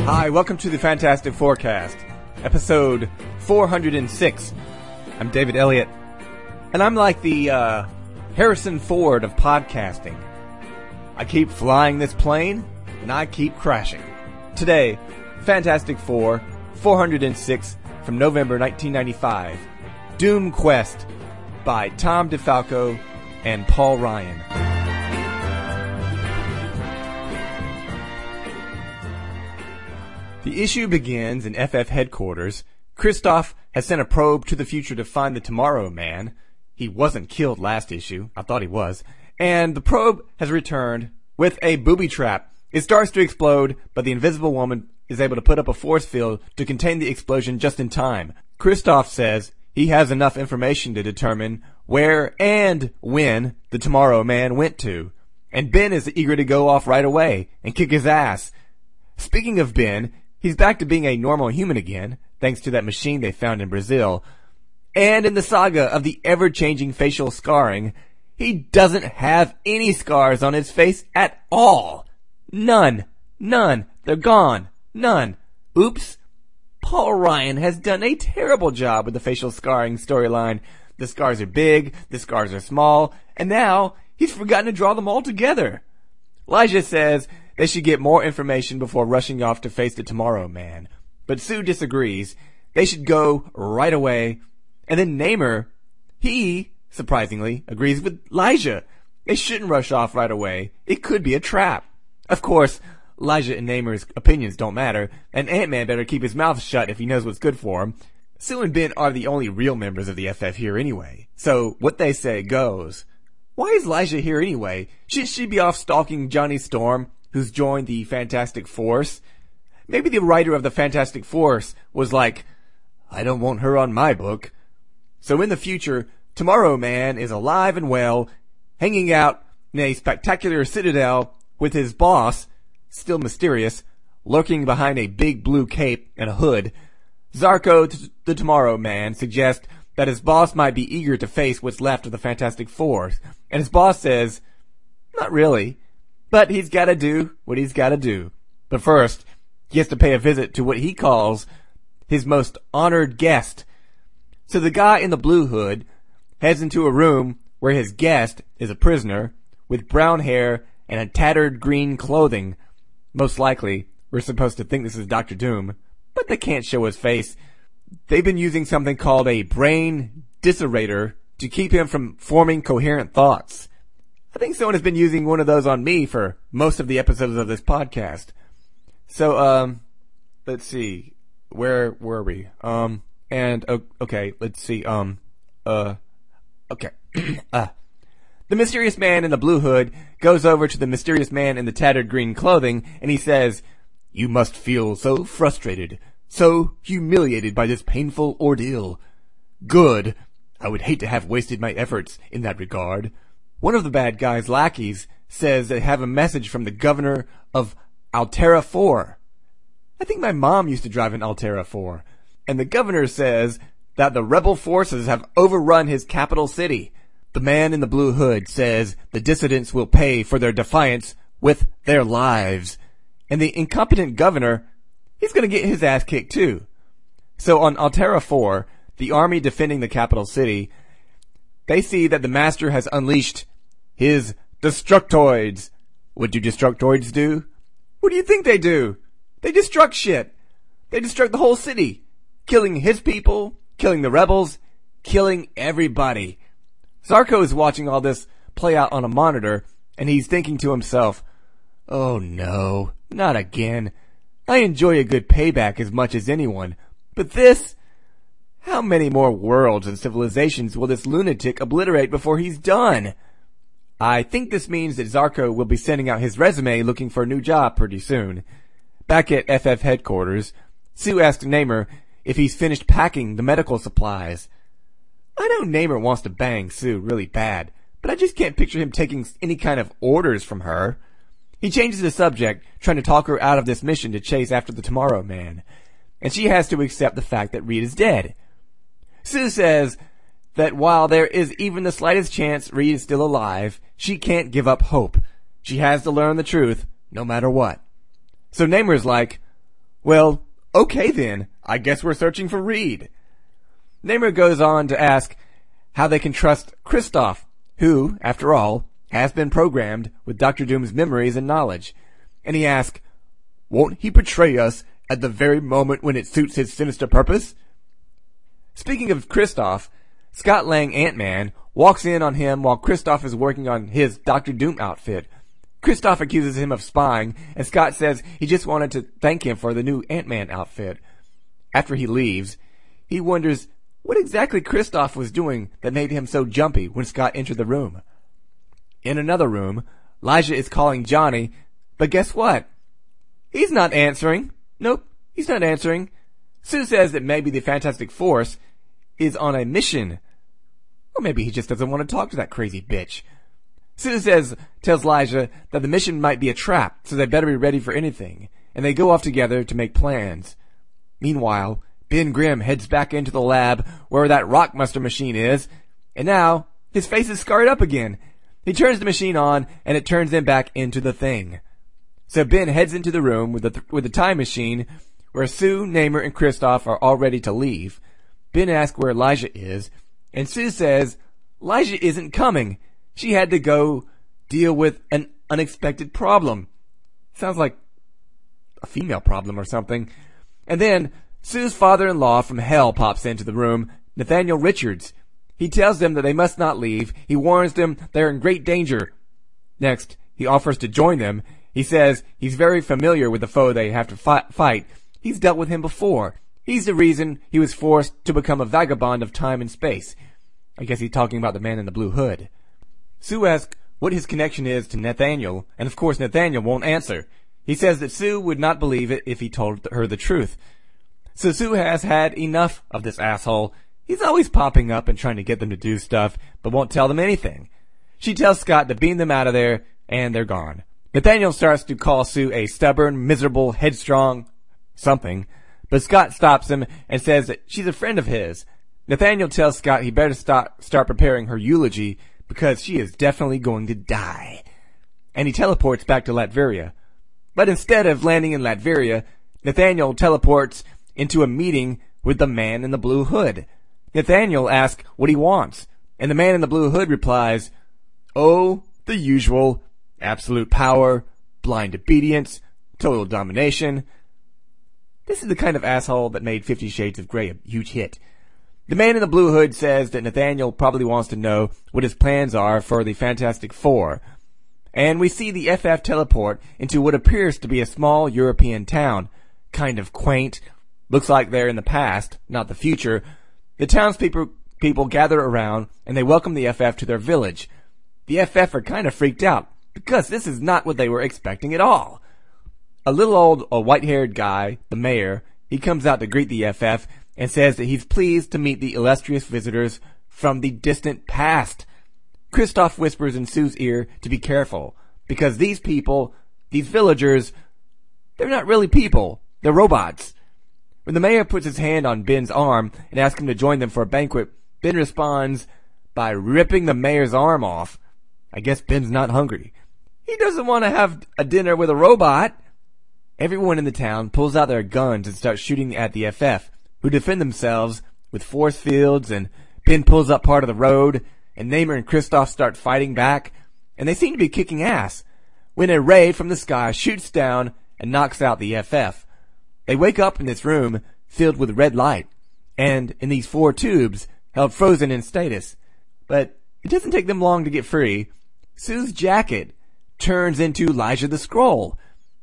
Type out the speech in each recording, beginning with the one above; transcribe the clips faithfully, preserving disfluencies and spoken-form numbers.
Hi, welcome to the Fantastic Forecast, episode four hundred six. I'm David Elliott, and I'm like the uh, Harrison Ford of podcasting. I keep flying this plane, and I keep crashing. Today, Fantastic Four, four hundred six from November nineteen ninety-five, Doom Quest by Tom DeFalco and Paul Ryan. The issue begins in F F headquarters. Kristoff has sent a probe to the future to find the Tomorrow Man. He wasn't killed last issue. I thought he was. And the probe has returned with a booby trap. It starts to explode, but the Invisible Woman is able to put up a force field to contain the explosion just in time. Kristoff says he has enough information to determine where and when the Tomorrow Man went to. And Ben is eager to go off right away and kick his ass. Speaking of Ben, he's back to being a normal human again, thanks to that machine they found in Brazil. And in the saga of the ever-changing facial scarring, he doesn't have any scars on his face at all. None. None. They're gone. None. Oops. Paul Ryan has done a terrible job with the facial scarring storyline. The scars are big, the scars are small, and now he's forgotten to draw them all together. Elijah says they should get more information before rushing off to face the Tomorrow Man. But Sue disagrees. They should go right away. And then Namor, he, surprisingly, agrees with Elijah. They shouldn't rush off right away. It could be a trap. Of course, Elijah and Namor's opinions don't matter, and Ant-Man better keep his mouth shut if he knows what's good for him. Sue and Ben are the only real members of the F F here anyway. So what they say goes. Why is Elijah here anyway? Should she be off stalking Johnny Storm, who's joined the Fantastic Force? Maybe the writer of the Fantastic Force was like, I don't want her on my book. So in the future, Tomorrow Man is alive and well, hanging out in a spectacular citadel with his boss, still mysterious, lurking behind a big blue cape and a hood. Zarko, t- the Tomorrow Man, suggests that his boss might be eager to face what's left of the Fantastic Four. And his boss says, not really. But he's gotta do what he's gotta do. But first, he has to pay a visit to what he calls his most honored guest. So the guy in the blue hood heads into a room where his guest is a prisoner with brown hair and a tattered green clothing. Most likely, we're supposed to think this is Doctor Doom, but they can't show his face. They've been using something called a brain disserator to keep him from forming coherent thoughts. I think someone has been using one of those on me for most of the episodes of this podcast. So, um, let's see. Where were we? Um, and, okay, let's see. Um, uh, okay. uh, the mysterious man in the blue hood goes over to the mysterious man in the tattered green clothing, and he says, you must feel so frustrated, so humiliated by this painful ordeal. Good. I would hate to have wasted my efforts in that regard. One of the bad guy's lackeys says they have a message from the governor of Altera four. I think my mom used to drive an Altera four. And the governor says that the rebel forces have overrun his capital city. The man in the blue hood says the dissidents will pay for their defiance with their lives. And the incompetent governor, he's gonna get his ass kicked too. So on Altera four, the army defending the capital city, they see that the master has unleashed his Destructoids. What do Destructoids do? What do you think they do? They destruct shit. They destruct the whole city. Killing his people, killing the rebels, killing everybody. Zarko is watching all this play out on a monitor, and he's thinking to himself, oh no, not again. I enjoy a good payback as much as anyone, but this... How many more worlds and civilizations will this lunatic obliterate before he's done? I think this means that Zarko will be sending out his resume looking for a new job pretty soon. Back at F F headquarters, Sue asks Namor if he's finished packing the medical supplies. I know Namor wants to bang Sue really bad, but I just can't picture him taking any kind of orders from her. He changes the subject, trying to talk her out of this mission to chase after the Tomorrow Man, and she has to accept the fact that Reed is dead. Sue says that while there is even the slightest chance Reed is still alive, she can't give up hope. She has to learn the truth, no matter what. So Namor's like, Well, okay then. I guess we're searching for Reed. Namor goes on to ask how they can trust Kristoff, who, after all, has been programmed with Doctor Doom's memories and knowledge. And he asks, won't he betray us at the very moment when it suits his sinister purpose? Speaking of Kristoff, Scott Lang Ant-Man walks in on him while Kristoff is working on his Doctor Doom outfit. Kristoff accuses him of spying, and Scott says he just wanted to thank him for the new Ant-Man outfit. After he leaves, he wonders what exactly Kristoff was doing that made him so jumpy when Scott entered the room. In another room, Elijah is calling Johnny, but guess what? He's not answering. Nope, he's not answering. Sue says that maybe the Fantastic Force is on a mission. Or maybe he just doesn't want to talk to that crazy bitch. Sue says, tells Elijah that the mission might be a trap, so they better be ready for anything, and they go off together to make plans. Meanwhile, Ben Grimm heads back into the lab where that Rockmuster machine is, and now his face is scarred up again. He turns the machine on, and it turns him back into the Thing. So Ben heads into the room with the, th- with the time machine, where Sue, Namor, and Kristoff are all ready to leave. Ben asks where Elijah is, and Sue says Elijah isn't coming. She had to go deal with an unexpected problem. Sounds like a female problem or something. And then Sue's father-in-law from hell pops into the room, Nathaniel Richards. He tells them that they must not leave. He warns them they're in great danger. Next, he offers to join them. He says he's very familiar with the foe they have to fi- fight. He's dealt with him before. He's the reason he was forced to become a vagabond of time and space. I guess he's talking about the man in the blue hood. Sue asks what his connection is to Nathaniel, and of course Nathaniel won't answer. He says that Sue would not believe it if he told her the truth. So Sue has had enough of this asshole. He's always popping up and trying to get them to do stuff, but won't tell them anything. She tells Scott to beam them out of there, and they're gone. Nathaniel starts to call Sue a stubborn, miserable, headstrong something, but Scott stops him and says that she's a friend of his. Nathaniel tells Scott he better start, start preparing her eulogy because she is definitely going to die. And he teleports back to Latveria. But instead of landing in Latveria, Nathaniel teleports into a meeting with the man in the blue hood. Nathaniel asks what he wants, and the man in the blue hood replies, oh, the usual, absolute power, blind obedience, total domination. This is the kind of asshole that made Fifty Shades of Grey a huge hit. The man in the blue hood says that Nathaniel probably wants to know what his plans are for the Fantastic Four. And we see the F F teleport into what appears to be a small European town. Kind of quaint. Looks like they're in the past, not the future. The townspeople people gather around and they welcome the F F to their village. The F F are kind of freaked out because this is not what they were expecting at all. A little old a white-haired guy, the mayor, he comes out to greet the F F and says that he's pleased to meet the illustrious visitors from the distant past. Kristoff whispers in Sue's ear to be careful, because these people, these villagers, they're not really people, they're robots. When the mayor puts his hand on Ben's arm and asks him to join them for a banquet, Ben responds by ripping the mayor's arm off. I guess Ben's not hungry. He doesn't want to have a dinner with a robot. Everyone in the town pulls out their guns and starts shooting at the F F, who defend themselves with force fields, and Ben pulls up part of the road, and Namor and Kristoff start fighting back, and they seem to be kicking ass, when a ray from the sky shoots down and knocks out the F F. They wake up in this room filled with red light, and in these four tubes held frozen in status. But it doesn't take them long to get free. Sue's jacket turns into Elijah the Skrull.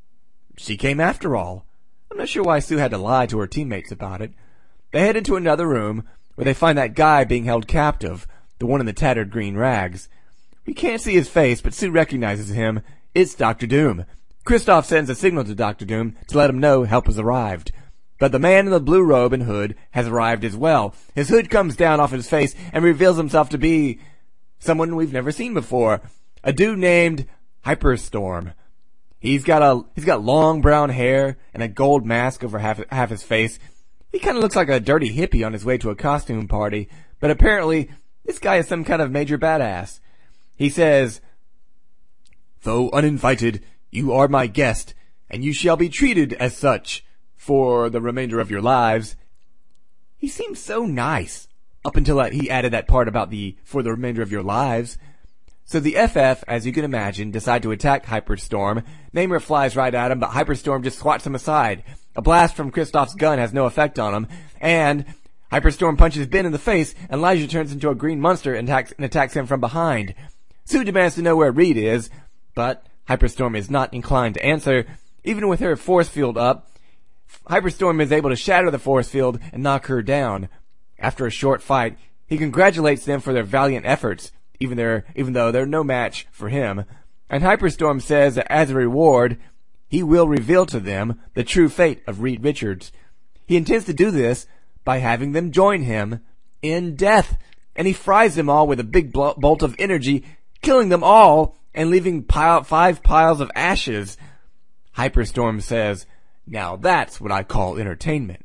She came after all. I'm not sure why Sue had to lie to her teammates about it. They head into another room where they find that guy being held captive, the one in the tattered green rags. We can't see his face, but Sue recognizes him. It's Doctor Doom. Kristoff sends a signal to Doctor Doom to let him know help has arrived. But the man in the blue robe and hood has arrived as well. His hood comes down off his face and reveals himself to be someone we've never seen before. A dude named Hyperstorm. He's got a he's got long brown hair and a gold mask over half half his face. He kind of looks like a dirty hippie on his way to a costume party, but apparently this guy is some kind of major badass. He says, "Though uninvited, you are my guest, and you shall be treated as such. for the remainder of your lives. He seemed so nice up until that he added that part about the for the remainder of your lives. So the F F, as you can imagine, decide to attack Hyperstorm. Namor flies right at him, but Hyperstorm just swats him aside. A blast from Kristoff's gun has no effect on him, and Hyperstorm punches Ben in the face, and Elijah turns into a green monster and attacks, and attacks him from behind. Sue demands to know where Reed is, but Hyperstorm is not inclined to answer. Even with her force field up, Hyperstorm is able to shatter the force field and knock her down. After a short fight, he congratulates them for their valiant efforts, even, their, even though they're no match for him. And Hyperstorm says that as a reward, he will reveal to them the true fate of Reed Richards. He intends to do this by having them join him in death, and he fries them all with a big bolt of energy, killing them all and leaving pile, five piles of ashes. Hyperstorm says, "Now that's what I call entertainment."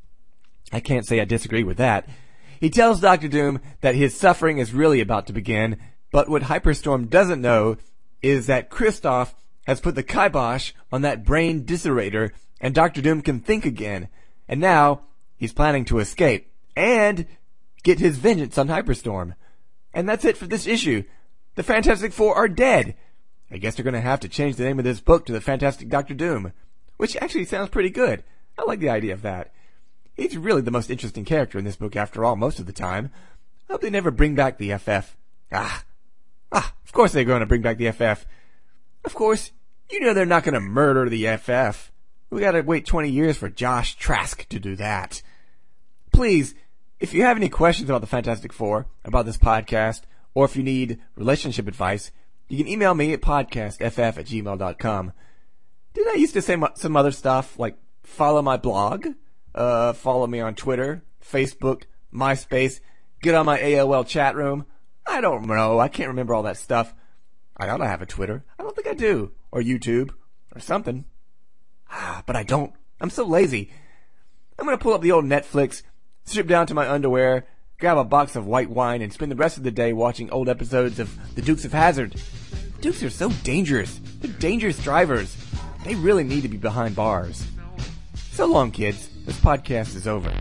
I can't say I disagree with that. He tells Doctor Doom that his suffering is really about to begin, but what Hyperstorm doesn't know is that Kristoff has put the kibosh on that brain disintegrator, and Doctor Doom can think again. And now he's planning to escape and get his vengeance on Hyperstorm. And that's it for this issue. The Fantastic Four are dead. I guess they're going to have to change the name of this book to The Fantastic Doctor Doom, which actually sounds pretty good. I like the idea of that. He's really the most interesting character in this book after all, most of the time. I hope they never bring back the F F. Ah, ah, of course they're going to bring back the F F. Of course, you know they're not going to murder the F F. We gotta wait twenty years for Josh Trask to do that. Please, if you have any questions about the Fantastic Four, about this podcast, or if you need relationship advice, you can email me at podcastff at gmail dot com. Didn't I used to say some other stuff, like follow my blog, uh, follow me on Twitter, Facebook, MySpace, get on my A O L chat room? I don't know, I can't remember all that stuff. I ought to have a Twitter. I don't think I do. Or YouTube. Or something. Ah, but I don't. I'm so lazy. I'm gonna pull up the old Netflix, strip down to my underwear, grab a box of white wine, and spend the rest of the day watching old episodes of The Dukes of Hazzard. Dukes are so dangerous. They're dangerous drivers. They really need to be behind bars. So long, kids. This podcast is over.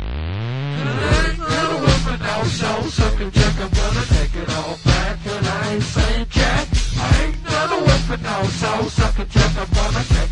I ain't never whipping no soul, suck a check, I'm gonna take